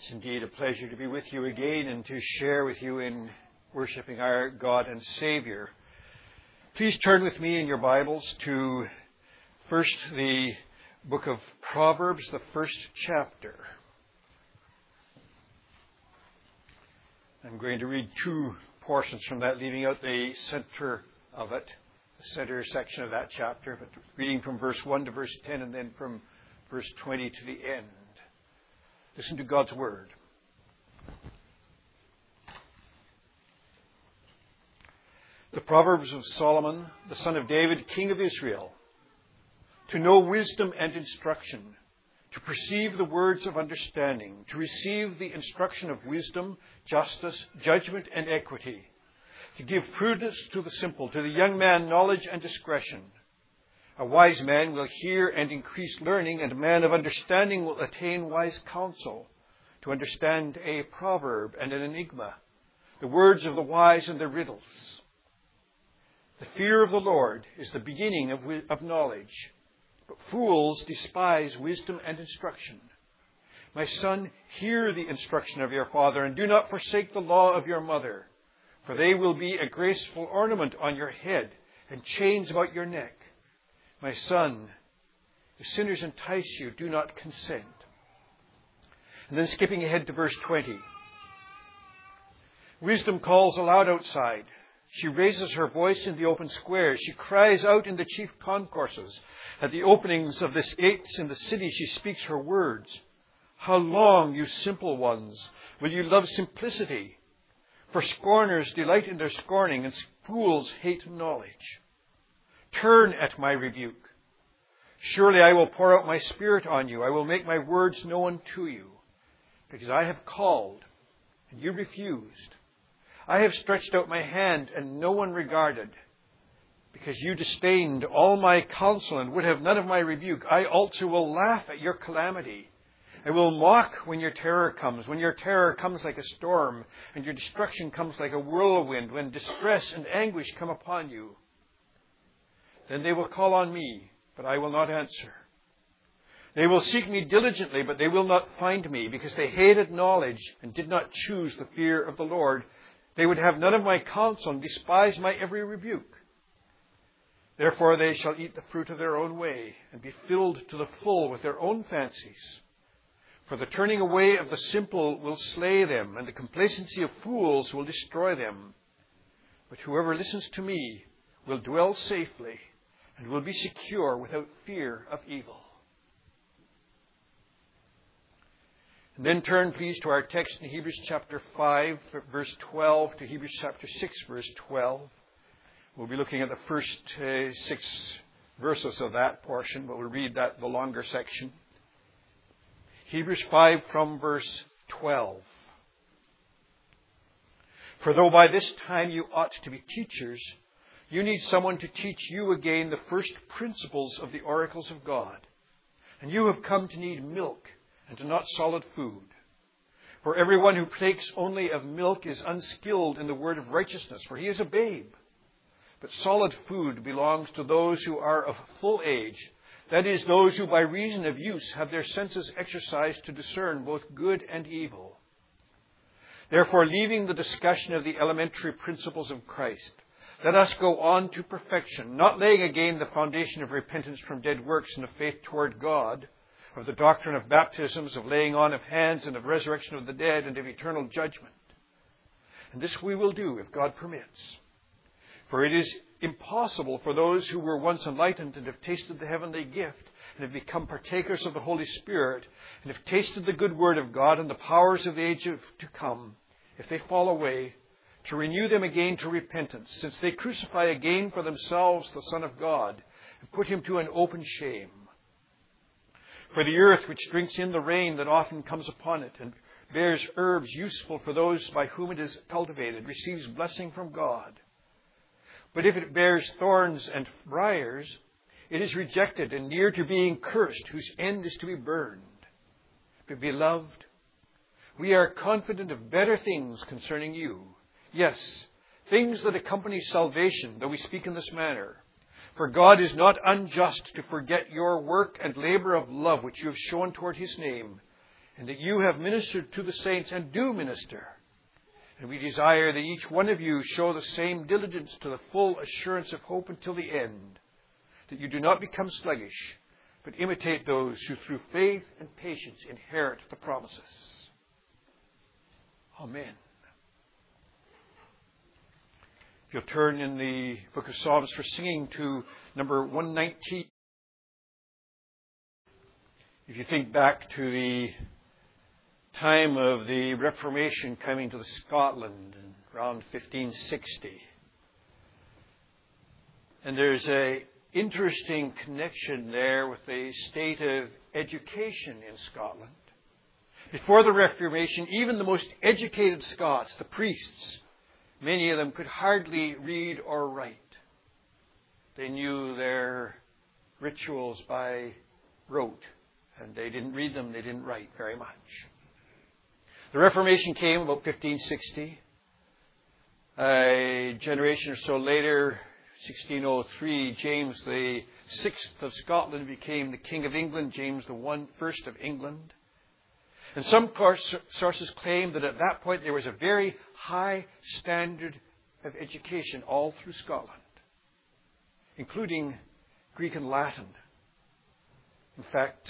It's indeed a pleasure to be with you again and to share with you in worshiping our God and Savior. Please turn with me in your Bibles to first the book of Proverbs, the first chapter. I'm going to read two portions from that, leaving out the center of it, the center section of that chapter, but reading from verse 1 to verse 10 and then from verse 20 to the end. Listen to God's word. The Proverbs of Solomon, the son of David, king of Israel, to know wisdom and instruction, to perceive the words of understanding, to receive the instruction of wisdom, justice, judgment, and equity, to give prudence to the simple, to the young man knowledge and discretion. A wise man will hear and increase learning, and a man of understanding will attain wise counsel, to understand a proverb and an enigma, the words of the wise and their riddles. The fear of the Lord is the beginning of knowledge, but fools despise wisdom and instruction. My son, hear the instruction of your father, and do not forsake the law of your mother, for they will be a graceful ornament on your head and chains about your neck. My son, if sinners entice you, do not consent. And then skipping ahead to verse 20. Wisdom calls aloud outside. She raises her voice in the open squares. She cries out in the chief concourses. At the openings of the gates in the city, she speaks her words. How long, you simple ones, will you love simplicity? For scorners delight in their scorning, and fools hate knowledge. Turn at my rebuke. Surely I will pour out my spirit on you. I will make my words known to you. Because I have called, and you refused. I have stretched out my hand, and no one regarded. Because you disdained all my counsel and would have none of my rebuke, I also will laugh at your calamity. I will mock when your terror comes, when your terror comes like a storm, and your destruction comes like a whirlwind, when distress and anguish come upon you. Then they will call on me, but I will not answer. They will seek me diligently, but they will not find me, because they hated knowledge and did not choose the fear of the Lord. They would have none of my counsel and despise my every rebuke. Therefore they shall eat the fruit of their own way and be filled to the full with their own fancies. For the turning away of the simple will slay them, and the complacency of fools will destroy them. But whoever listens to me will dwell safely and will be secure without fear of evil. And then turn, please, to our text in Hebrews chapter 5, verse 12, to Hebrews chapter 6, verse 12. We'll be looking at the first 6 verses of that portion, but we'll read the longer section. Hebrews 5 from verse 12. For though by this time you ought to be teachers, you need someone to teach you again the first principles of the oracles of God. And you have come to need milk and to not solid food. For everyone who takes only of milk is unskilled in the word of righteousness, for he is a babe. But solid food belongs to those who are of full age, that is, those who by reason of use have their senses exercised to discern both good and evil. Therefore, leaving the discussion of the elementary principles of Christ, let us go on to perfection, not laying again the foundation of repentance from dead works and of faith toward God, of the doctrine of baptisms, of laying on of hands, and of resurrection of the dead, and of eternal judgment. And this we will do if God permits. For it is impossible for those who were once enlightened and have tasted the heavenly gift, and have become partakers of the Holy Spirit, and have tasted the good word of God and the powers of the age to come, if they fall away, to renew them again to repentance, since they crucify again for themselves the Son of God, and put him to an open shame. For the earth which drinks in the rain that often comes upon it, and bears herbs useful for those by whom it is cultivated, receives blessing from God. But if it bears thorns and briars, it is rejected and near to being cursed, whose end is to be burned. But beloved, we are confident of better things concerning you. Yes, things that accompany salvation, though we speak in this manner. For God is not unjust to forget your work and labor of love which you have shown toward his name, and that you have ministered to the saints and do minister. And we desire that each one of you show the same diligence to the full assurance of hope until the end, that you do not become sluggish, but imitate those who through faith and patience inherit the promises. Amen. If you'll turn in the book of Psalms for singing to number 119. If you think back to the time of the Reformation coming to Scotland around 1560, and there's an interesting connection there with the state of education in Scotland. Before the Reformation, even the most educated Scots, the priests, many of them could hardly read or write. They knew their rituals by rote. And they didn't read them, they didn't write very much. The Reformation came about 1560. A generation or so later, 1603, James the Sixth of Scotland became the King of England, James the First of England. And some sources claim that at that point there was a very high standard of education all through Scotland, including Greek and Latin. In fact,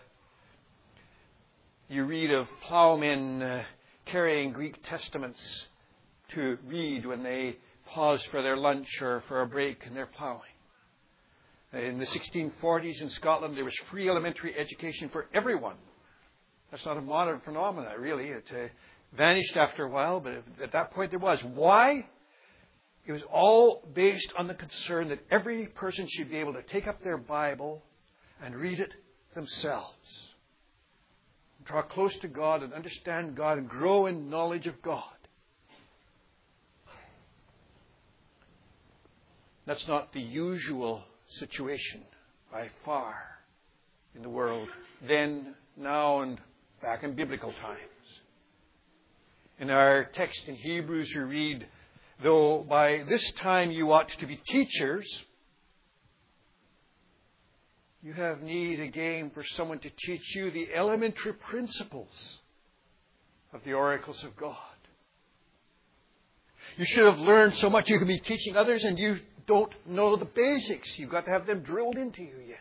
you read of plowmen carrying Greek testaments to read when they paused for their lunch or for a break in their plowing. In the 1640s in Scotland, there was free elementary education for everyone. That's not a modern phenomenon, really. It vanished after a while, but at that point there was. Why? It was all based on the concern that every person should be able to take up their Bible and read it themselves. Draw close to God and understand God and grow in knowledge of God. That's not the usual situation by far in the world then, now, and back in biblical times. In our text in Hebrews we read, though by this time you ought to be teachers, you have need again for someone to teach you the elementary principles of the oracles of God. You should have learned so much you can be teaching others and you don't know the basics. You've got to have them drilled into you yet.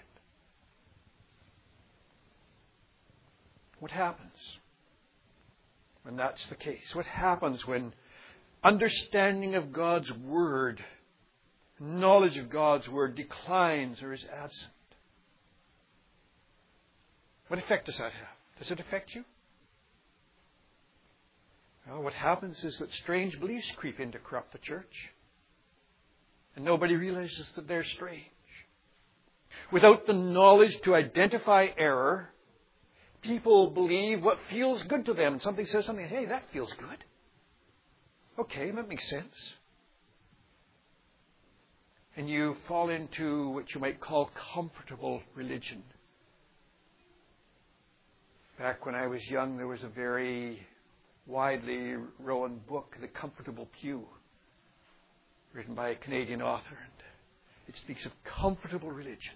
What happens when that's the case? What happens when understanding of God's Word, knowledge of God's Word declines or is absent? What effect does that have? Does it affect you? Well, what happens is that strange beliefs creep in to corrupt the church. And nobody realizes that they're strange. Without the knowledge to identify error, people believe what feels good to them. And somebody says something, hey, that feels good. Okay, that makes sense. And you fall into what you might call comfortable religion. Back when I was young, there was a very widely known book, The Comfortable Pew, written by a Canadian author. And it speaks of comfortable religion.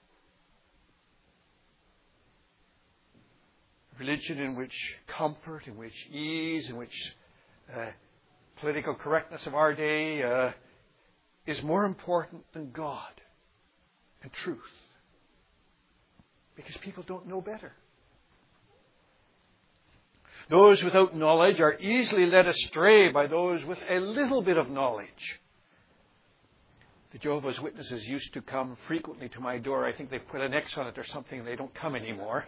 Religion in which comfort, in which ease, in which political correctness of our day is more important than God and truth. Because people don't know better. Those without knowledge are easily led astray by those with a little bit of knowledge. The Jehovah's Witnesses used to come frequently to my door. I think they put an X on it or something and they don't come anymore.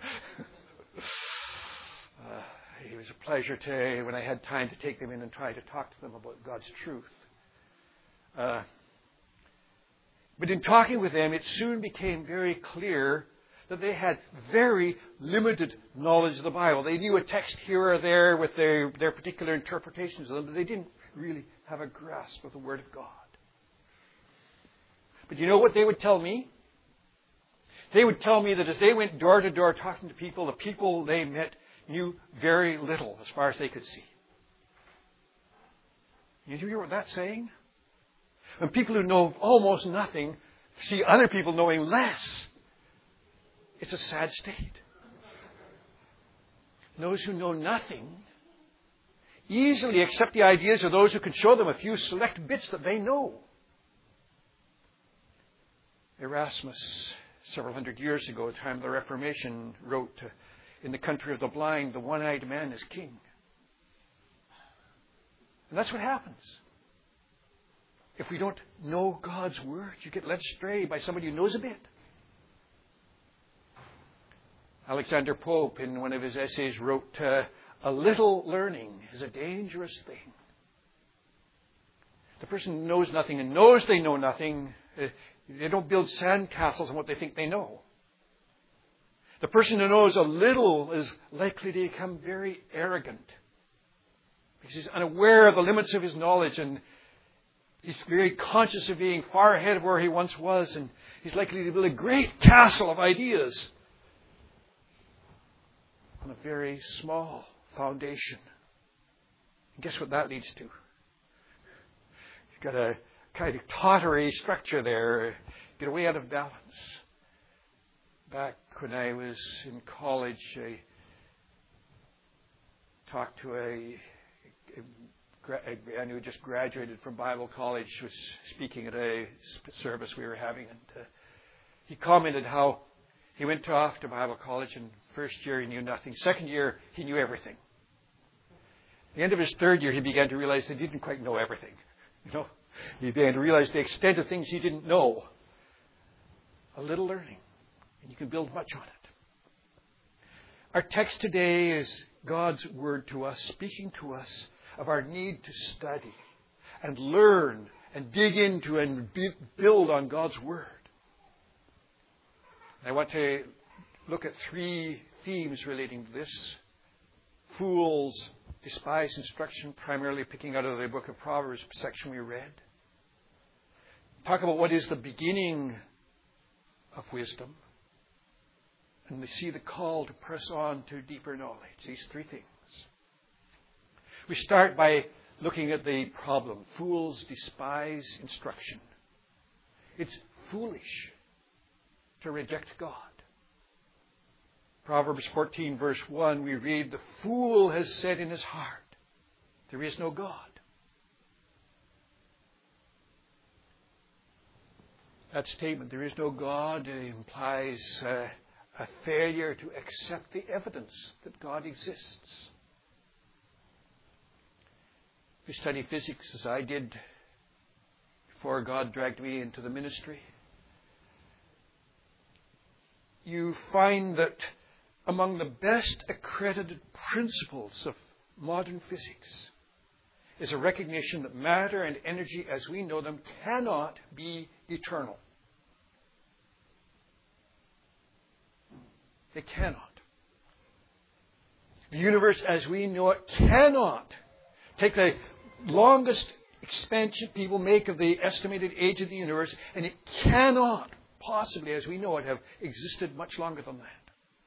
It was a pleasure when I had time to take them in and try to talk to them about God's truth. But in talking with them, it soon became very clear that they had very limited knowledge of the Bible. They knew a text here or there with their particular interpretations of them, but they didn't really have a grasp of the Word of God. But you know what they would tell me? They would tell me that as they went door to door talking to people, the people they met knew very little as far as they could see. You hear what that's saying? When people who know almost nothing see other people knowing less, it's a sad state. those who know nothing easily accept the ideas of those who can show them a few select bits that they know. Erasmus, several hundred years ago, at the time of the Reformation, wrote, "In the country of the blind, the one-eyed man is king." And that's what happens. If we don't know God's Word, you get led astray by somebody who knows a bit. Alexander Pope, in one of his essays, wrote, "A little learning is a dangerous thing." The person who knows nothing and knows they know nothing, they don't build sandcastles on what they think they know. The person who knows a little is likely to become very arrogant because he's unaware of the limits of his knowledge, and he's very conscious of being far ahead of where he once was, and he's likely to build a great castle of ideas on a very small foundation. And guess what that leads to? You've got a kind of tottery structure there. Get way out of balance. Back when I was in college, I talked to a man who had just graduated from Bible college, was speaking at a service we were having, and he commented how he went off to Bible college, and first year he knew nothing. Second year, he knew everything. At the end of his third year, he began to realize that he didn't quite know everything. He began to realize the extent of things he didn't know. A little learning, and you can build much on it. Our text today is God's Word to us, speaking to us of our need to study and learn and dig into and build on God's Word. I want to look at 3 themes relating to this. Fools despise instruction, primarily picking out of the book of Proverbs section we read. Talk about what is the beginning of wisdom. And we see the call to press on to deeper knowledge. These 3 things. We start by looking at the problem. Fools despise instruction. It's foolish to reject God. Proverbs 14 verse 1, we read, "The fool has said in his heart, there is no God." That statement, "there is no God," implies a failure to accept the evidence that God exists. If you study physics, as I did before God dragged me into the ministry, you find that among the best accredited principles of modern physics is a recognition that matter and energy as we know them cannot be eternal. They cannot. The universe as we know it cannot. Take the longest expansion people make of the estimated age of the universe, and it cannot possibly, as we know it, have existed much longer than that.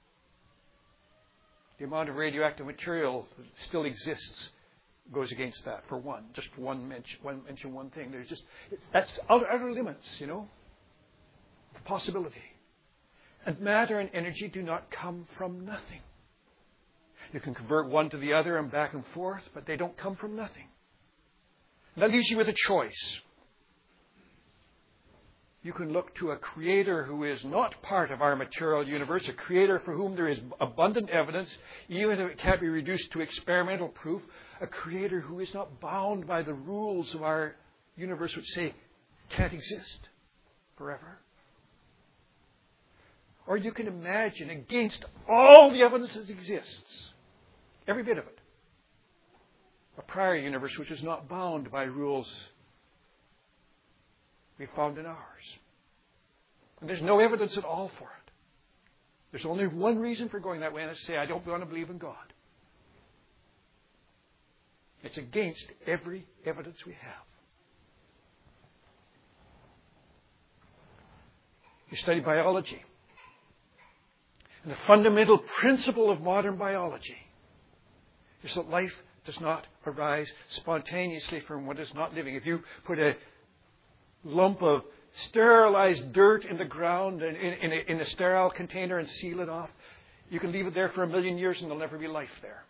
The amount of radioactive material that still exists goes against that, for one. Just one thing. That's outer limits, of possibility. And matter and energy do not come from nothing. You can convert one to the other and back and forth, but they don't come from nothing. And that leaves you with a choice. You can look to a creator who is not part of our material universe, a creator for whom there is abundant evidence, even if it can't be reduced to experimental proof, a creator who is not bound by the rules of our universe which say can't exist forever. Or you can imagine against all the evidence that exists, every bit of it, a prior universe which is not bound by rules we found in ours. And there's no evidence at all for it. There's only one reason for going that way, and it's to say, I don't want to believe in God. It's against every evidence we have. You study biology. And the fundamental principle of modern biology is that life does not arise spontaneously from what is not living. If you put a lump of sterilized dirt in the ground and in a sterile container and seal it off, You can leave it there for 1,000,000 years and there'll never be life there.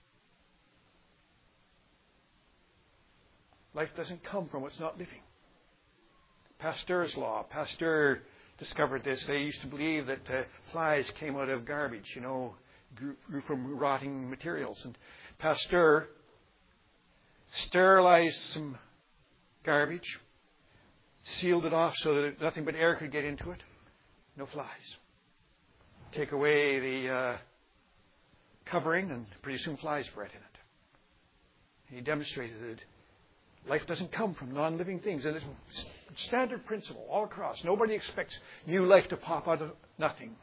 Life doesn't come from what's not living. Pasteur's law. Pasteur discovered this. They used to believe that flies came out of garbage, grew from rotting materials. And Pasteur sterilized some garbage, sealed it off so that nothing but air could get into it. No flies. Take away the covering and pretty soon flies bred in it. He demonstrated that life doesn't come from non-living things. And it's a standard principle all across. Nobody expects new life to pop out of nothing.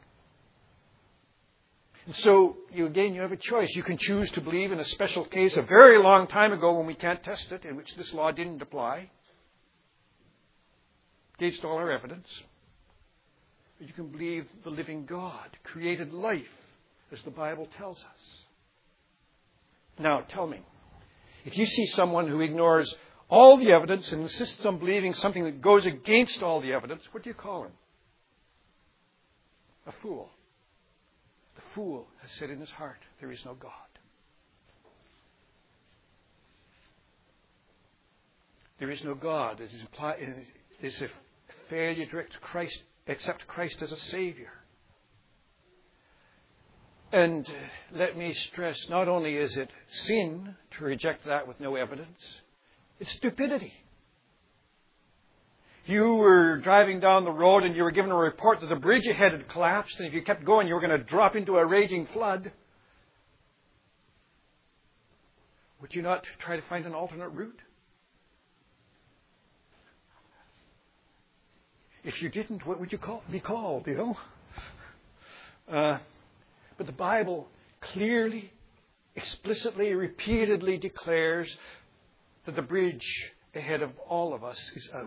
And so, you have a choice. You can choose to believe in a special case a very long time ago when we can't test it, in which this law didn't apply, against all our evidence. Or you can believe the living God created life, as the Bible tells us. Now, tell me, if you see someone who ignores all the evidence and insists on believing something that goes against all the evidence, what do you call him? A fool. The fool has said in his heart, there is no God. There is no God. This is a failure to accept Christ as a Savior. And let me stress, not only is it sin to reject that with no evidence, it's stupidity. You were driving down the road and you were given a report that the bridge ahead had collapsed, and if you kept going you were going to drop into a raging flood. Would you not try to find an alternate route? If you didn't, what would you be called, But the Bible clearly, explicitly, repeatedly declares that the bridge ahead of all of us is out.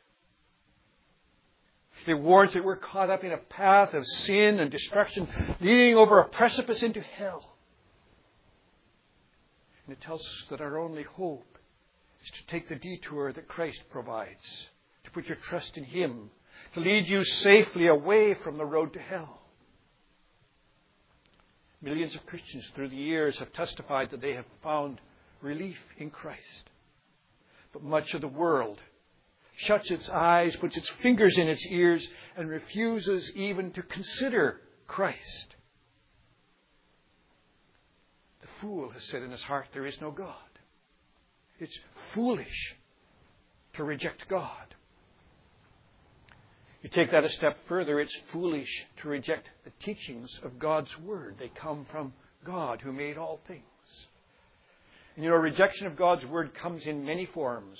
It warns that we're caught up in a path of sin and destruction, leading over a precipice into hell. And it tells us that our only hope is to take the detour that Christ provides, to put your trust in Him, to lead you safely away from the road to hell. Millions of Christians through the years have testified that they have found relief in Christ. But much of the world shuts its eyes, puts its fingers in its ears, and refuses even to consider Christ. The fool has said in his heart, there is no God. It's foolish to reject God. You take that a step further, it's foolish to reject the teachings of God's Word. They come from God who made all things. And rejection of God's Word comes in many forms.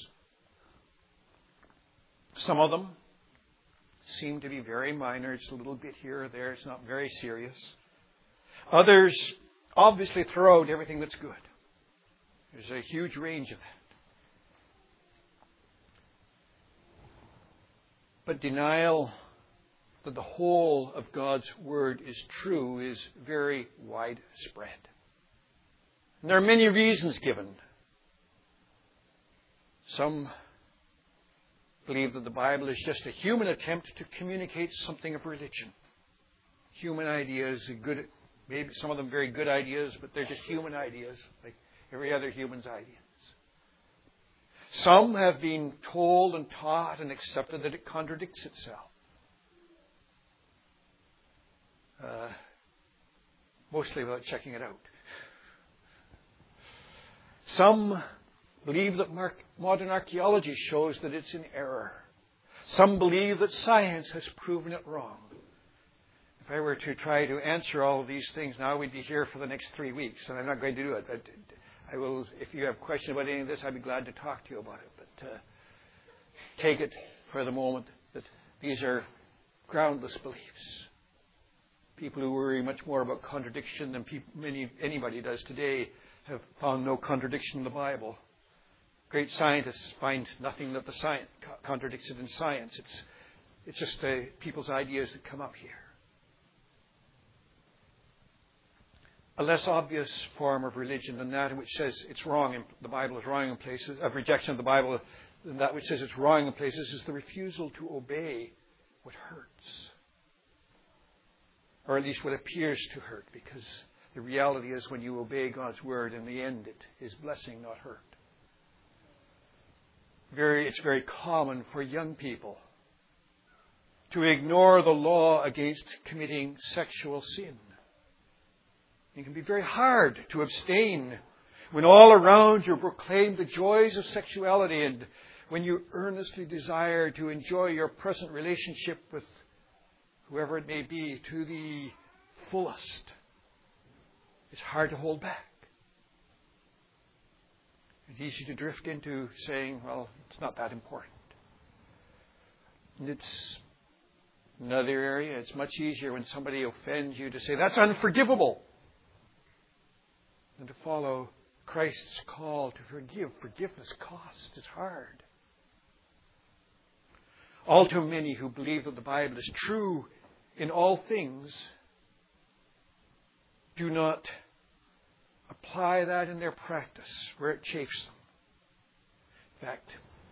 Some of them seem to be very minor. It's a little bit here or there. It's not very serious. Others obviously throw out everything that's good. There's a huge range of that. But denial that the whole of God's Word is true is very widespread. And there are many reasons given. Some believe that the Bible is just a human attempt to communicate something of religion. Human ideas are good, maybe some of them very good ideas, but they're just human ideas, like every other human's ideas. Some have been told and taught and accepted that it contradicts itself. Mostly without checking it out. Some believe that modern archaeology shows that it's in error. Some believe that science has proven it wrong. If I were to try to answer all of these things now, we'd be here for the next 3 weeks, and I'm not going to do it. But I will, if you have questions about any of this, I'd be glad to talk to you about it. But take it for the moment that these are groundless beliefs. People who worry much more about contradiction than anybody does today have found no contradiction in the Bible. Great scientists find nothing that the science contradicts it in science. It's just people's ideas that come up here. A less obvious form of religion than that in which says it's wrong, the Bible is wrong in places, of rejection of the Bible than that which says it's wrong in places, is the refusal to obey what hurts. Or at least what appears to hurt, because the reality is when you obey God's word, in the end it is blessing, not hurt. It's very common for young people to ignore the law against committing sexual sin. It can be very hard to abstain when all around you proclaim the joys of sexuality, and when you earnestly desire to enjoy your present relationship with whoever it may be to the fullest. It's hard to hold back. It's easy to drift into saying, well, it's not that important. And it's another area. It's much easier when somebody offends you to say, that's unforgivable, than to follow Christ's call to forgive. Forgiveness costs. It's hard. All too many who believe that the Bible is true in all things do not apply that in their practice where it chafes them. In fact,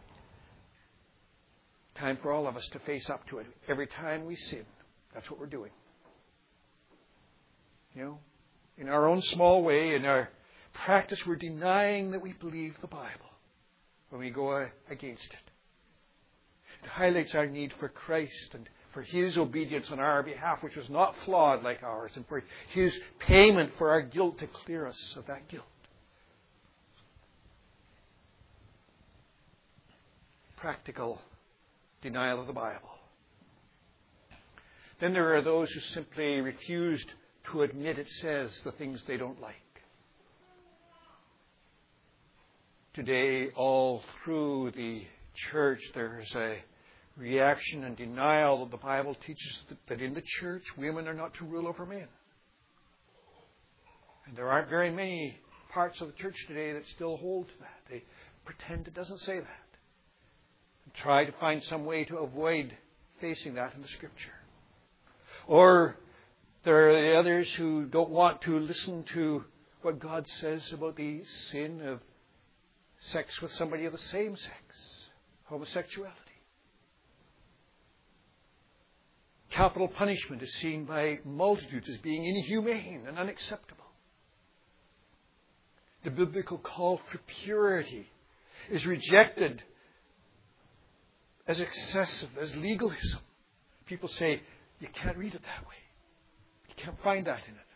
time for all of us to face up to it. Every time we sin, that's what we're doing. In our own small way, in our practice, we're denying that we believe the Bible when we go against it. It highlights our need for Christ and for His obedience on our behalf, which was not flawed like ours, and for His payment for our guilt to clear us of that guilt. Practical denial of the Bible. Then there are those who simply refused to admit it says the things they don't like. Today, all through the church, there's a reaction and denial that the Bible teaches that in the church, women are not to rule over men. And there aren't very many parts of the church today that still hold to that. They pretend it doesn't say that. And try to find some way to avoid facing that in the Scripture. Or there are the others who don't want to listen to what God says about the sin of sex with somebody of the same sex, homosexuality. Capital punishment is seen by multitudes as being inhumane and unacceptable. The biblical call for purity is rejected as excessive, as legalism. People say, you can't read it that way. You can't find that in it.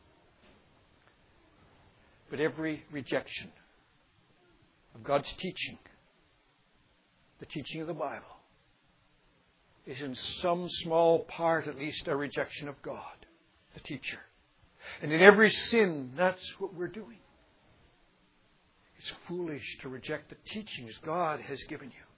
But every rejection of God's teaching, the teaching of the Bible, is in some small part at least a rejection of God, the teacher. And in every sin, that's what we're doing. It's foolish to reject the teachings God has given you.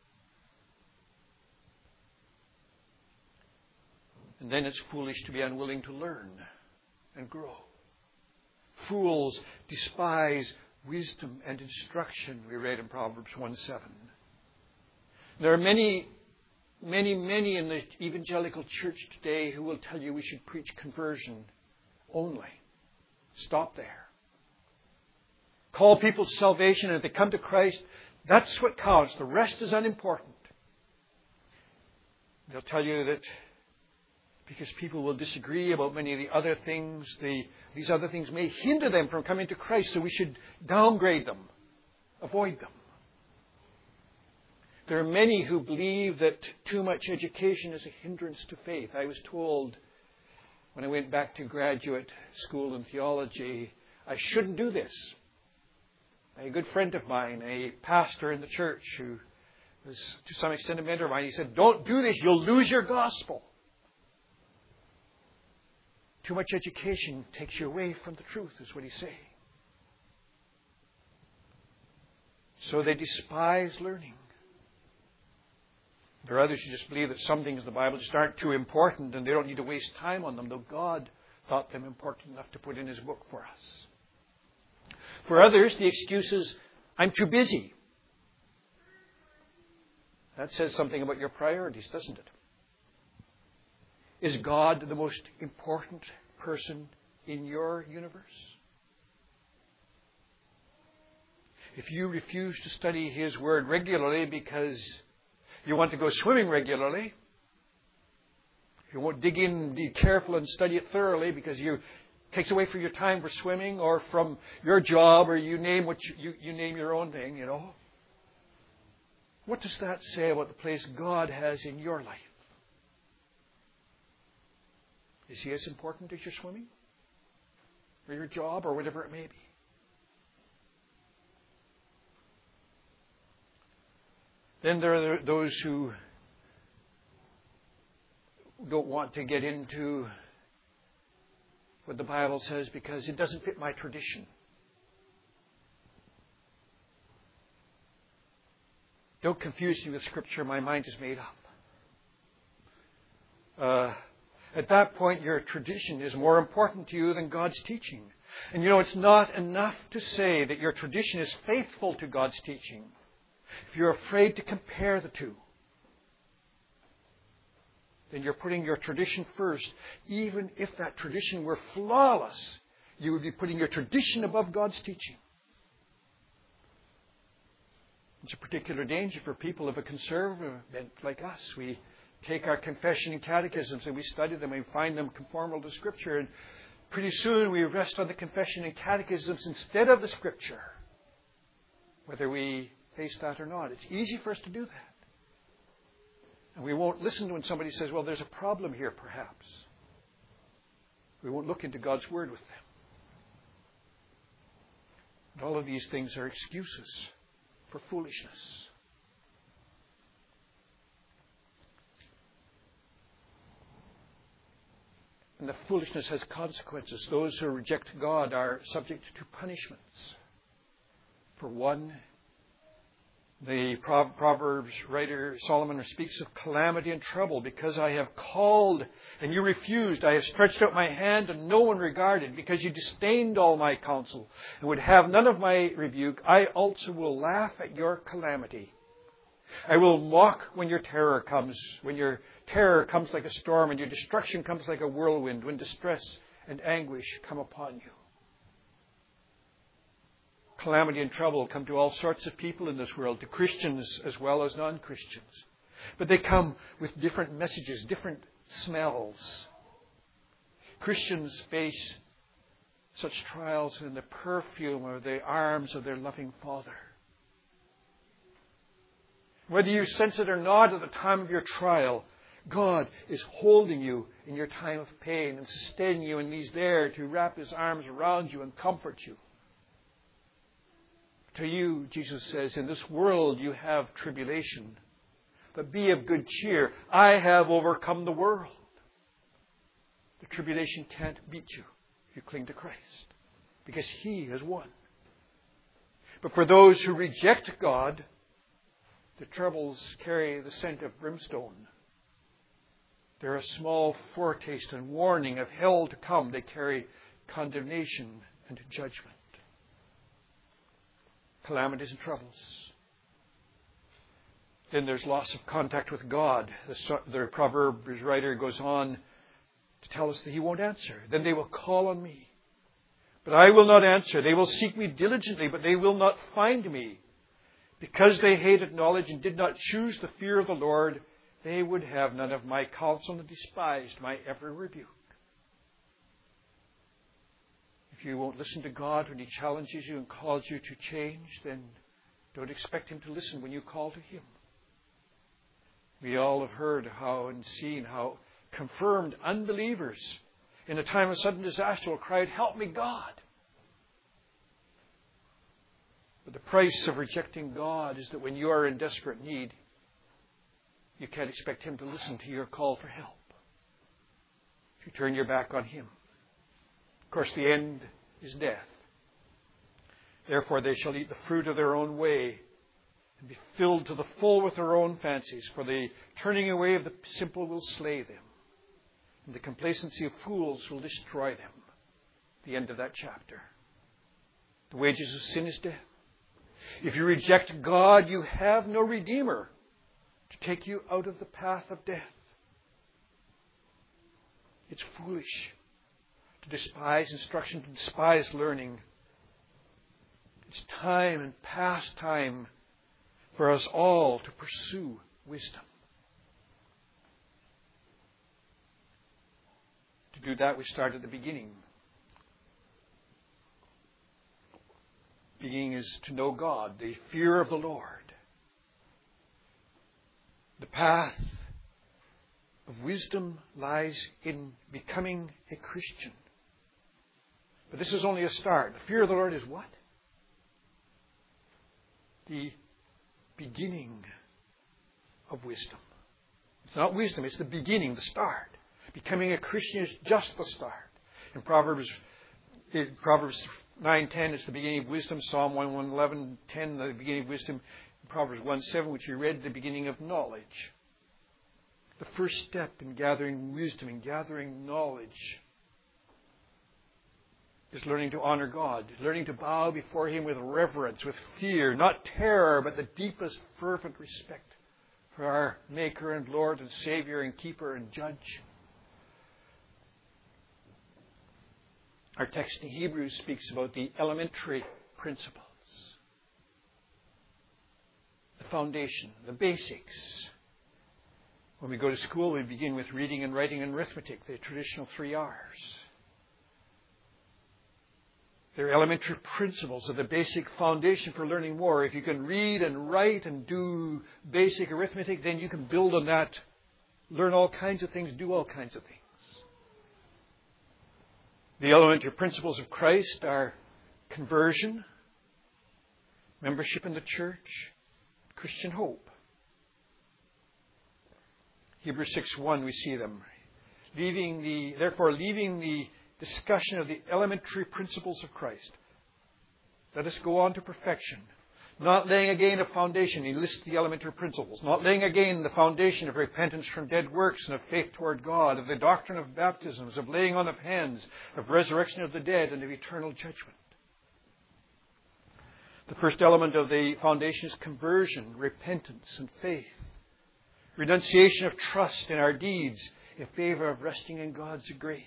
And then it's foolish to be unwilling to learn and grow. Fools despise wisdom and instruction, we read in Proverbs 1:7. There are many in the evangelical church today who will tell you we should preach conversion only. Stop there. Call people to salvation, and if they come to Christ, that's what counts. The rest is unimportant. They'll tell you that because people will disagree about many of the other things, these other things may hinder them from coming to Christ, so we should downgrade them, avoid them. There are many who believe that too much education is a hindrance to faith. I was told when I went back to graduate school in theology, I shouldn't do this. A good friend of mine, a pastor in the church who was to some extent a mentor of mine, he said, don't do this, you'll lose your gospel. Too much education takes you away from the truth, is what he's saying. So they despise learning. There are others who just believe that some things in the Bible just aren't too important and they don't need to waste time on them, though God thought them important enough to put in His book for us. For others, the excuse is, I'm too busy. That says something about your priorities, doesn't it? Is God the most important person in your universe? If you refuse to study His Word regularly because you want to go swimming regularly, You won't dig in and be careful and study it thoroughly because it takes away from your time for swimming or from your job, or you name you name your own thing, you know. What does that say about the place God has in your life? Is He as important as your swimming? Or your job, or whatever it may be? Then there are those who don't want to get into what the Bible says because it doesn't fit my tradition. Don't confuse me with Scripture. My mind is made up. At that point, your tradition is more important to you than God's teaching. And you know, it's not enough to say that your tradition is faithful to God's teaching. If you're afraid to compare the two, then you're putting your tradition first. Even if that tradition were flawless, you would be putting your tradition above God's teaching. It's a particular danger for people of a conservative bent like us. We take our confession and catechisms and we study them and we find them conformable to Scripture. And pretty soon we rest on the confession and catechisms instead of the Scripture, whether we face that or not. It's easy for us to do that. And we won't listen to when somebody says, well, there's a problem here, perhaps. We won't look into God's Word with them. And all of these things are excuses for foolishness. And the foolishness has consequences. Those who reject God are subject to punishments. For one, the Proverbs writer Solomon speaks of calamity and trouble. Because I have called and you refused. I have stretched out my hand and no one regarded. Because you disdained all my counsel and would have none of my rebuke, I also will laugh at your calamity. I will mock when your terror comes. When your terror comes like a storm and your destruction comes like a whirlwind. When distress and anguish come upon you. Calamity and trouble come to all sorts of people in this world, to Christians as well as non-Christians. But they come with different messages, different smells. Christians face such trials in the perfume or the arms of their loving Father. Whether you sense it or not at the time of your trial, God is holding you in your time of pain and sustaining you, and He's there to wrap His arms around you and comfort you. To you, Jesus says, in this world you have tribulation, but be of good cheer. I have overcome the world. The tribulation can't beat you if you cling to Christ, because He has won. But for those who reject God, the troubles carry the scent of brimstone. They're a small foretaste and warning of hell to come. They carry condemnation and judgment. Calamities and troubles. Then there's loss of contact with God. The Proverbs writer goes on to tell us that He won't answer. Then they will call on me, but I will not answer. They will seek me diligently, but they will not find me. Because they hated knowledge and did not choose the fear of the Lord, they would have none of my counsel and despised my every rebuke. If you won't listen to God when He challenges you and calls you to change, then don't expect Him to listen when you call to Him. We all have heard how and seen how confirmed unbelievers in a time of sudden disaster will cry out, "Help me, God." But the price of rejecting God is that when you are in desperate need, you can't expect Him to listen to your call for help if you turn your back on Him. Of course, the end is death. Therefore, they shall eat the fruit of their own way and be filled to the full with their own fancies. For the turning away of the simple will slay them, and the complacency of fools will destroy them. The end of that chapter. The wages of sin is death. If you reject God, you have no Redeemer to take you out of the path of death. It's foolish to despise instruction, to despise learning. It's time and past time for us all to pursue wisdom. To do that, we start at the beginning. Beginning is to know God, the fear of the Lord. The path of wisdom lies in becoming a Christian. But this is only a start. The fear of the Lord is what? The beginning of wisdom. It's not wisdom, it's the beginning, the start. Becoming a Christian is just the start. In Proverbs 9:10, it's the beginning of wisdom. Psalm 111:10, the beginning of wisdom. Proverbs 1:7, which we read, the beginning of knowledge. The first step in gathering wisdom and gathering knowledge is learning to honor God, learning to bow before Him with reverence, with fear, not terror, but the deepest fervent respect for our Maker and Lord and Savior and Keeper and Judge. Our text in Hebrews speaks about the elementary principles, the foundation, the basics. When we go to school, we begin with reading and writing and arithmetic, the traditional 3 R's. They're elementary principles of the basic foundation for learning more. If you can read and write and do basic arithmetic, then you can build on that, learn all kinds of things, do all kinds of things. The elementary principles of Christ are conversion, membership in the church, Christian hope. Hebrews 6:1, we see them. Therefore, leaving the discussion of the elementary principles of Christ, let us go on to perfection. Not laying again a foundation. He lists the elementary principles. Not laying again the foundation of repentance from dead works and of faith toward God, of the doctrine of baptisms, of laying on of hands, of resurrection of the dead, and of eternal judgment. The first element of the foundation is conversion, repentance, and faith. Renunciation of trust in our deeds in favor of resting in God's grace.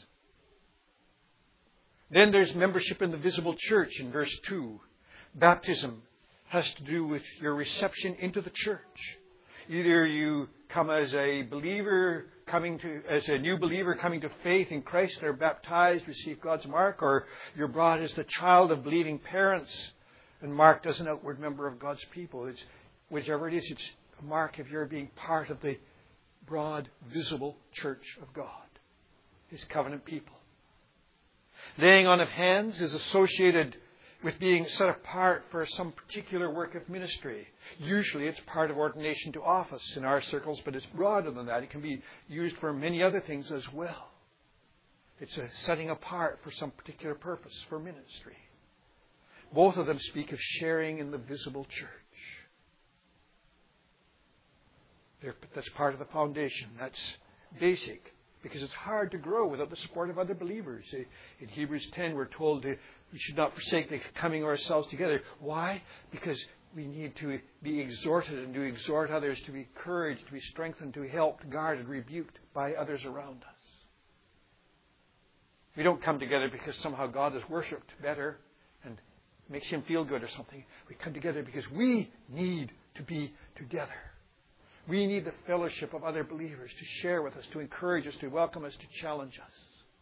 Then there's membership in the visible church in verse 2. Baptism has to do with your reception into the church. Either you come as a believer as a new believer coming to faith in Christ and are baptized, receive God's mark, or you're brought as the child of believing parents and marked as an outward member of God's people. It's whichever it is, it's a mark of your being part of the broad, visible church of God, His covenant people. Laying on of hands is associated with being set apart for some particular work of ministry. Usually it's part of ordination to office in our circles, but it's broader than that. It can be used for many other things as well. It's a setting apart for some particular purpose, for ministry. Both of them speak of sharing in the visible church. That's part of the foundation. That's basic, because it's hard to grow without the support of other believers. In Hebrews 10, we're told we should not forsake the coming of ourselves together. Why? Because we need to be exhorted and to exhort others, to be encouraged, to be strengthened, to be helped, guarded, rebuked by others around us. We don't come together because somehow God is worshipped better and makes Him feel good or something. We come together because we need to be together. We need the fellowship of other believers to share with us, to encourage us, to welcome us, to challenge us.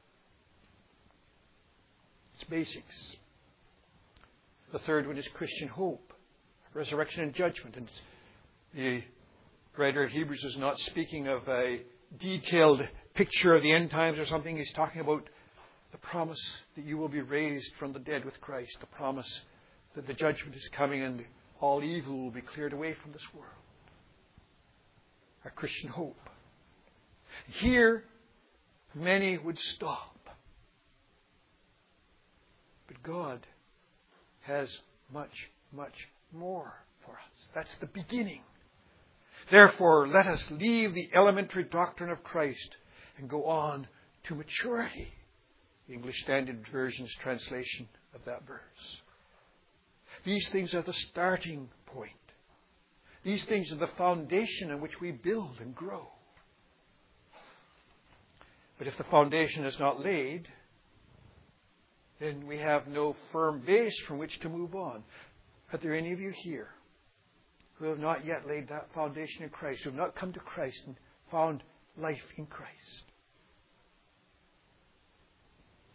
It's basics. The third one is Christian hope, resurrection and judgment. And the writer of Hebrews is not speaking of a detailed picture of the end times or something. He's talking about the promise that you will be raised from the dead with Christ, the promise that the judgment is coming and all evil will be cleared away from this world. Our Christian hope. Here, many would stop. But God has much, much more for us. That's the beginning. Therefore, let us leave the elementary doctrine of Christ and go on to maturity. The English Standard Version's translation of that verse. These things are the starting point. These things are the foundation on which we build and grow. But if the foundation is not laid, then we have no firm base from which to move on. Are there any of you here who have not yet laid that foundation in Christ, who have not come to Christ and found life in Christ?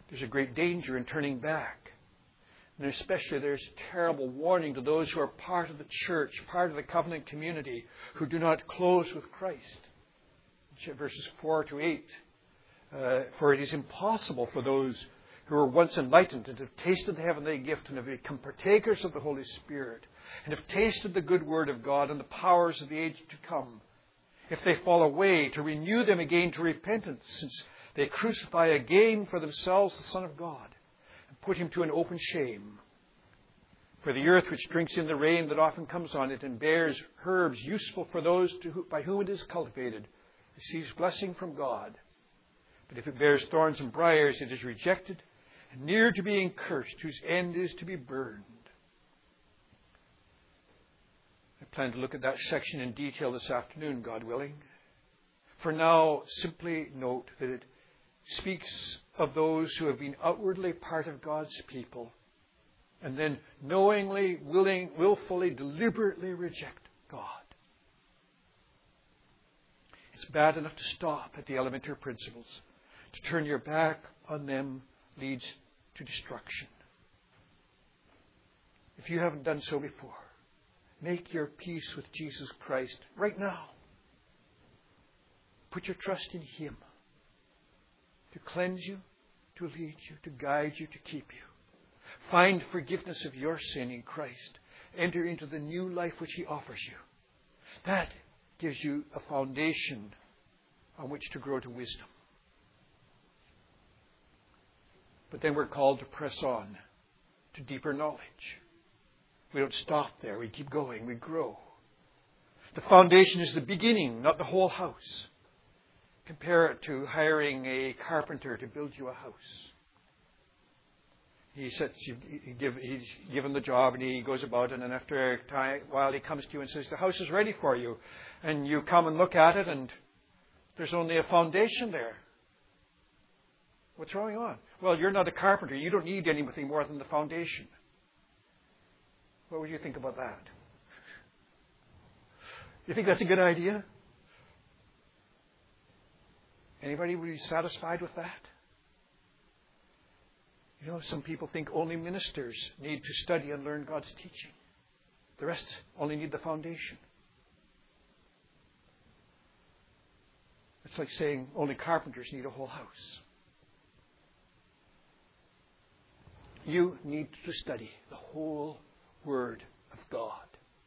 There's a great danger in turning back. And especially there's terrible warning to those who are part of the church, part of the covenant community, who do not close with Christ. Verses 4 to 8. For it is impossible for those who were once enlightened and have tasted the heavenly gift and have become partakers of the Holy Spirit and have tasted the good word of God and the powers of the age to come, if they fall away, to renew them again to repentance, since they crucify again for themselves the Son of God and put him to an open shame. For the earth which drinks in the rain that often comes on it and bears herbs useful for those by whom it is cultivated receives blessing from God. But if it bears thorns and briars, it is rejected and near to being cursed, whose end is to be burned. I plan to look at that section in detail this afternoon, God willing. For now, simply note that it speaks of those who have been outwardly part of God's people and then knowingly, willfully, deliberately reject God. It's bad enough to stop at the elementary principles. To turn your back on them leads to destruction. If you haven't done so before, make your peace with Jesus Christ right now. Put your trust in him to cleanse you, to lead you, to guide you, to keep you. Find forgiveness of your sin in Christ. Enter into the new life which he offers you. That gives you a foundation on which to grow to wisdom. But then we're called to press on to deeper knowledge. We don't stop there. We keep going. We grow. The foundation is the beginning, not the whole house. Compare it to hiring a carpenter to build you a house. He's given the job and he goes about it, and after a while he comes to you and says, the house is ready for you. And you come and look at it and there's only a foundation there. What's going on? Well, you're not a carpenter. You don't need anything more than the foundation. What would you think about that? You think that's a good idea? Anybody would be satisfied with that? You know, some people think only ministers need to study and learn God's teaching. The rest only need the foundation. It's like saying only carpenters need a whole house. You need to study the whole Word of God.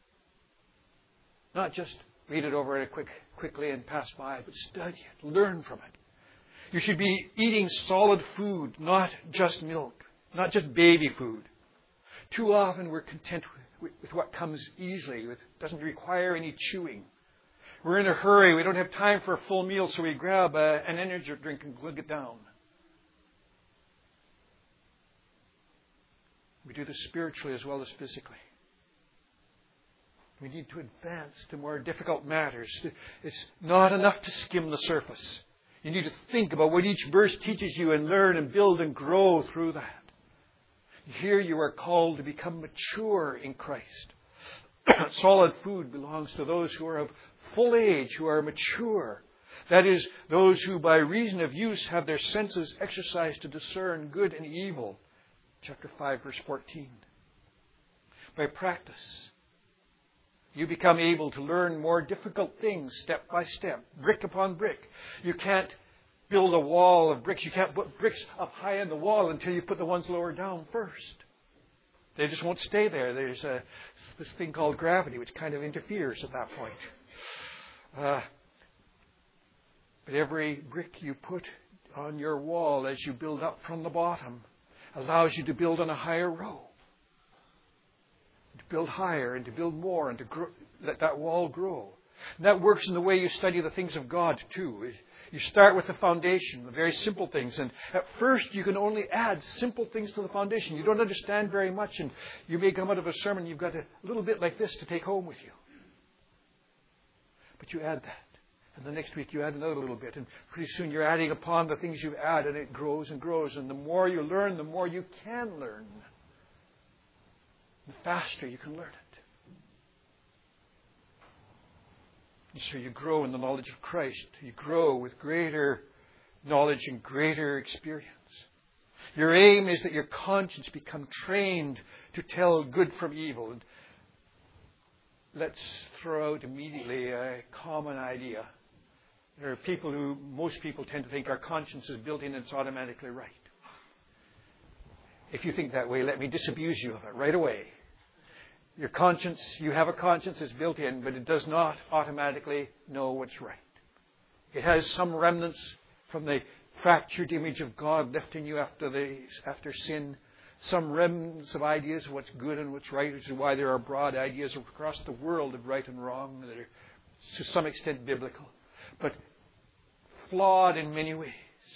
Not just read it over quickly and pass by, but study it, learn from it. You should be eating solid food, not just milk, not just baby food. Too often we're content with what comes easily, doesn't require any chewing. We're in a hurry, we don't have time for a full meal, so we grab an energy drink and glug it down. We do this spiritually as well as physically. We need to advance to more difficult matters. It's not enough to skim the surface. You need to think about what each verse teaches you and learn and build and grow through that. Here you are called to become mature in Christ. Solid food belongs to those who are of full age, who are mature. That is, those who by reason of use have their senses exercised to discern good and evil. Chapter 5, verse 14. By practice, you become able to learn more difficult things step by step, brick upon brick. You can't build a wall of bricks. You can't put bricks up high in the wall until you put the ones lower down first. They just won't stay there. There's this thing called gravity, which kind of interferes at that point. But every brick you put on your wall as you build up from the bottom allows you to build on a higher row. To build higher and to build more and to let that wall grow. And that works in the way you study the things of God too. You start with the foundation, the very simple things. And at first you can only add simple things to the foundation. You don't understand very much, and you may come out of a sermon, you've got a little bit like this to take home with you. But you add that. And the next week you add another little bit. And pretty soon you're adding upon the things you've added, and it grows and grows. And the more you learn, the more you can learn. The faster you can learn it. And so you grow in the knowledge of Christ. You grow with greater knowledge and greater experience. Your aim is that your conscience become trained to tell good from evil. And let's throw out immediately a common idea. There are people who, most people tend to think our conscience is built in and it's automatically right. If you think that way, let me disabuse you of it right away. Your conscience, you have a conscience that's built in, but it does not automatically know what's right. It has some remnants from the fractured image of God left in you after sin. Some remnants of ideas of what's good and what's right, which is why there are broad ideas across the world of right and wrong that are to some extent biblical, but flawed in many ways.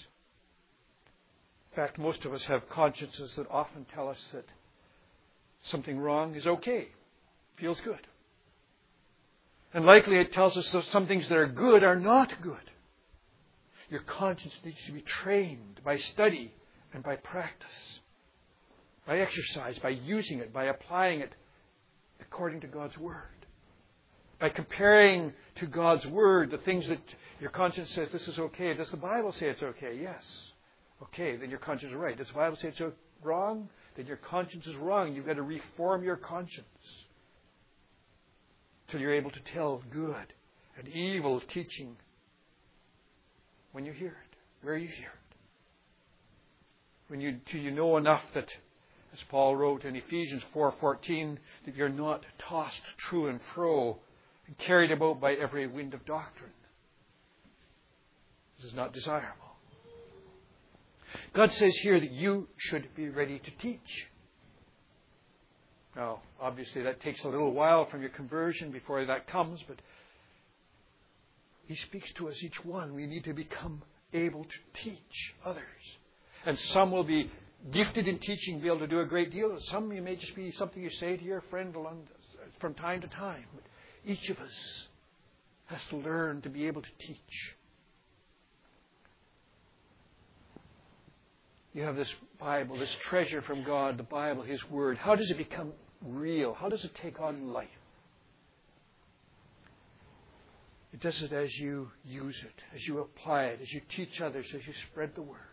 In fact, most of us have consciences that often tell us that something wrong is okay, feels good. And likely it tells us that some things that are good are not good. Your conscience needs to be trained by study and by practice, by exercise, by using it, by applying it according to God's Word. By comparing to God's Word the things that your conscience says this is okay. Does the Bible say it's okay? Yes. Okay, then your conscience is right. Does the Bible say it's wrong? Then your conscience is wrong. You've got to reform your conscience till you're able to tell good and evil teaching when you hear it, where you hear it. Till you know enough that, as Paul wrote in Ephesians 4:14, that you're not tossed to and fro and carried about by every wind of doctrine. This is not desirable. God says here that you should be ready to teach. Now, obviously that takes a little while from your conversion before that comes, but He speaks to us, each one. We need to become able to teach others. And some will be gifted in teaching, be able to do a great deal. Some you may just be something you say to your friend from time to time. But each of us has to learn to be able to teach. You have this Bible, this treasure from God, the Bible, His Word. How does it become real? How does it take on life? It does it as you use it, as you apply it, as you teach others, as you spread the Word.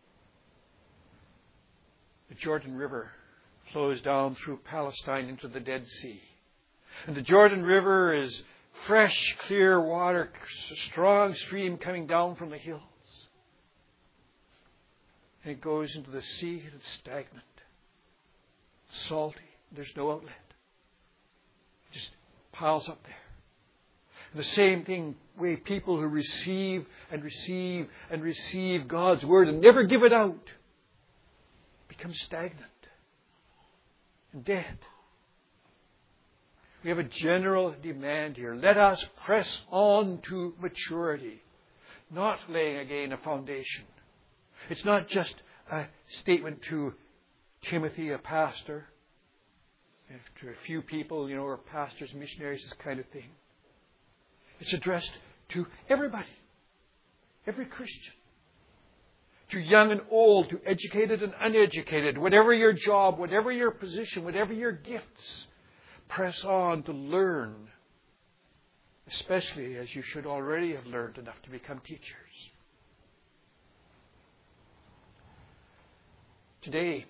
The Jordan River flows down through Palestine into the Dead Sea. And the Jordan River is fresh, clear water, a strong stream coming down from the hills. And it goes into the sea and it's stagnant. It's salty. There's no outlet. It just piles up there. And the same thing, way people who receive and receive and receive God's Word and never give it out become stagnant and dead. We have a general demand here. Let us press on to maturity, not laying again a foundation. It's not just a statement to Timothy, a pastor, to a few people, or pastors, missionaries, this kind of thing. It's addressed to everybody, every Christian, to young and old, to educated and uneducated, whatever your job, whatever your position, whatever your gifts, press on to learn, especially as you should already have learned enough to become teachers. Today,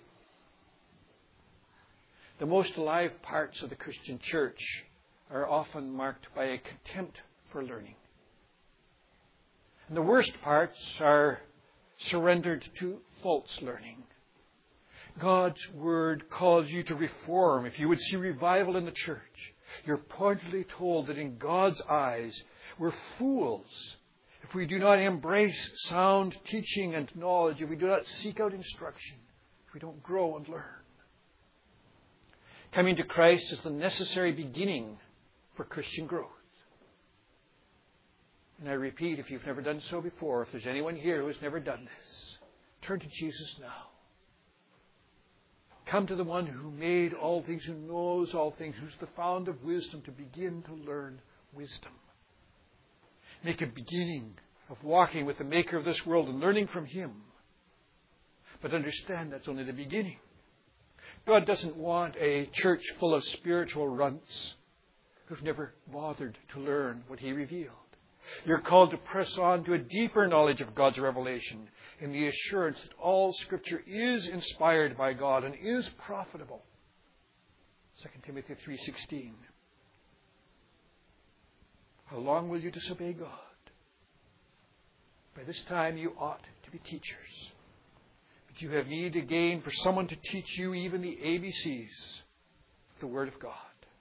the most alive parts of the Christian church are often marked by a contempt for learning. And the worst parts are surrendered to false learning. God's Word calls you to reform. If you would see revival in the church, you're pointedly told that in God's eyes, we're fools if we do not embrace sound teaching and knowledge, if we do not seek out instruction, if we don't grow and learn. Coming to Christ is the necessary beginning for Christian growth. And I repeat, if you've never done so before, if there's anyone here who has never done this, turn to Jesus now. Come to the one who made all things, who knows all things, who's the fount of wisdom, to begin to learn wisdom. Make a beginning of walking with the Maker of this world and learning from Him. But understand that's only the beginning. God doesn't want a church full of spiritual runts who've never bothered to learn what He revealed. You're called to press on to a deeper knowledge of God's revelation in the assurance that all Scripture is inspired by God and is profitable. 2 Timothy 3:16. How long will you disobey God? By this time you ought to be teachers. But you have need again for someone to teach you even the ABCs of the Word of God.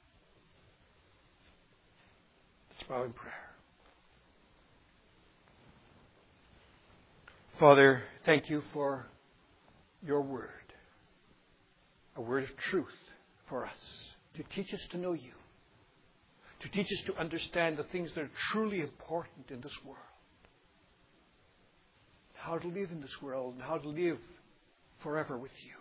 Let's bow in prayer. Father, thank you for your Word. A word of truth for us. To teach us to know you. To teach us to understand the things that are truly important in this world. How to live in this world and how to live forever with you.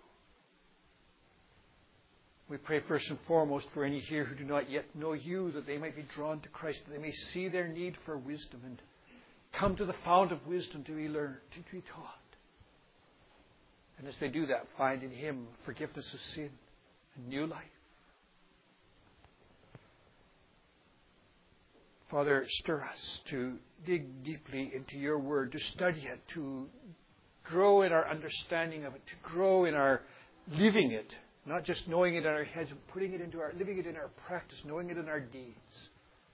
We pray first and foremost for any here who do not yet know you, that they might be drawn to Christ, that they may see their need for wisdom and come to the fount of wisdom to be learned, to be taught. And as they do that, find in Him forgiveness of sin and new life. Father, stir us to dig deeply into your word, to study it, to grow in our understanding of it, to grow in our living it, not just knowing it in our heads, but putting it into our, living it in our practice, knowing it in our deeds.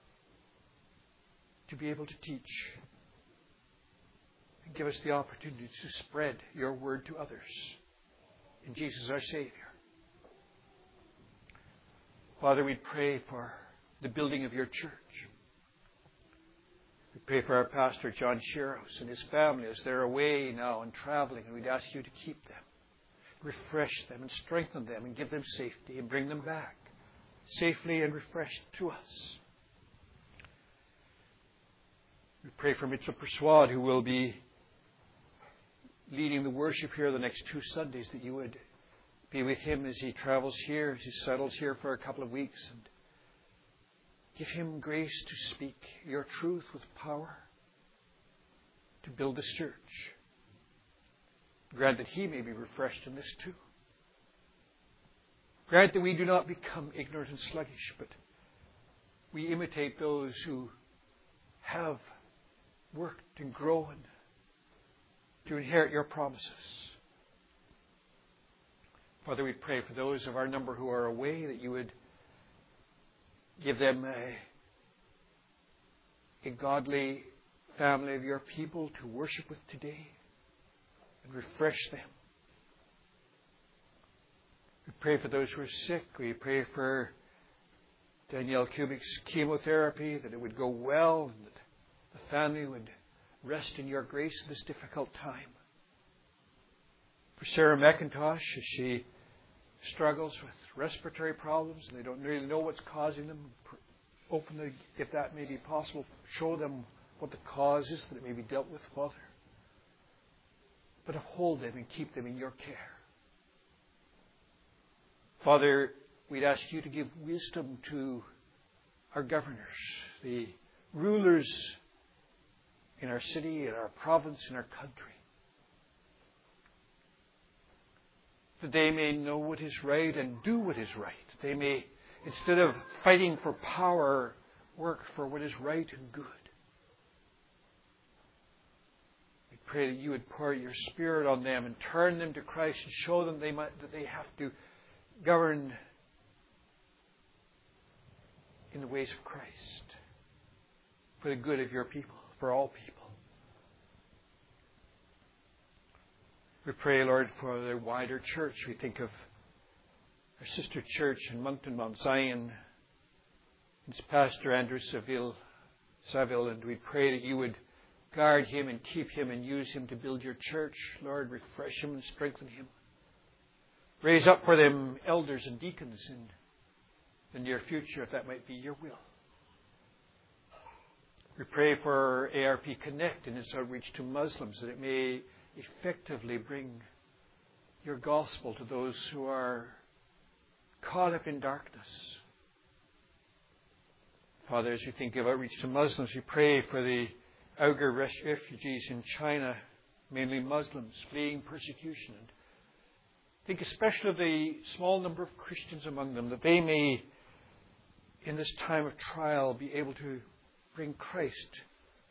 To be able to teach and give us the opportunity to spread your word to others. In Jesus our Savior. Father, we pray for the building of your church. We pray for our pastor, John Shiros, and his family as they're away now and traveling, and we'd ask you to keep them, refresh them, and strengthen them, and give them safety, and bring them back safely and refreshed to us. We pray for Mitchell Persuade, who will be leading the worship here the next 2 Sundays, that you would be with him as he travels here, as he settles here for a couple of weeks, and give him grace to speak your truth with power to build this church. Grant that he may be refreshed in this too. Grant that we do not become ignorant and sluggish, but we imitate those who have worked and grown to inherit your promises. Father, we pray for those of our number who are away, that you would give them a godly family of your people to worship with today and refresh them. We pray for those who are sick. We pray for Danielle Kubik's chemotherapy, that it would go well and that the family would rest in your grace in this difficult time. For Sarah McIntosh, as she struggles with respiratory problems and they don't really know what's causing them, openly, if that may be possible, show them what the cause is, that it may be dealt with, Father. But hold them and keep them in your care. Father, we'd ask you to give wisdom to our governors, the rulers in our city, in our province, in our country, that they may know what is right and do what is right. They may, instead of fighting for power, work for what is right and good. We pray that you would pour your Spirit on them and turn them to Christ and show them that they have to govern in the ways of Christ for the good of your people, for all people. We pray, Lord, for the wider church. We think of our sister church in Moncton, Mount Zion. It's Pastor Andrew Saville, and we pray that you would guard him and keep him and use him to build your church. Lord, refresh him and strengthen him. Raise up for them elders and deacons in the near future, if that might be your will. We pray for ARP Connect and its outreach to Muslims, that it may effectively bring your gospel to those who are caught up in darkness. Father, as we think of outreach to Muslims, we pray for the Uyghur refugees in China, mainly Muslims, fleeing persecution. And think especially of the small number of Christians among them, that they may, in this time of trial, be able to bring Christ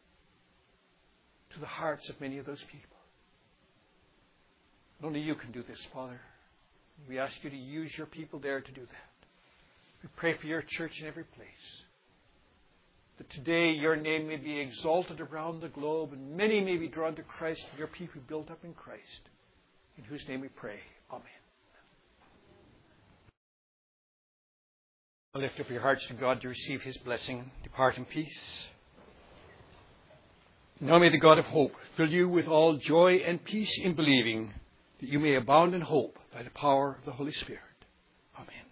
to the hearts of many of those people. And only you can do this, Father. We ask you to use your people there to do that. We pray for your church in every place, that today your name may be exalted around the globe and many may be drawn to Christ and your people built up in Christ, in whose name we pray. Amen. Lift up your hearts to God to receive his blessing. Depart in peace. Now may the God of hope fill you with all joy and peace in believing, that you may abound in hope by the power of the Holy Spirit. Amen.